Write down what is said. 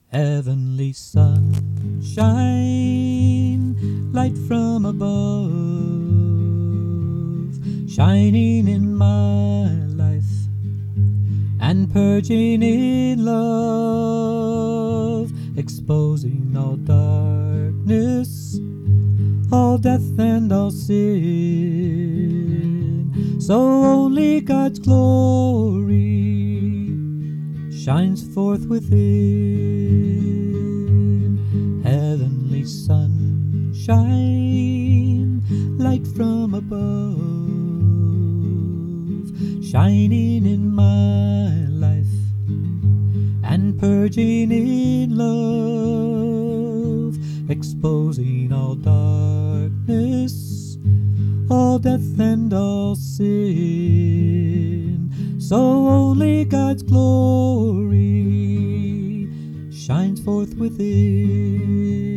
Heavenly sunshine, light from above, shining in my life and purging in love, exposing all darkness, all death and all sin. So only God's glory shines forth within. Heavenly sunshine, light from above, shining in my life and purging in love, exposing all darkness, all death and all sin. So only God's glory shines forth within.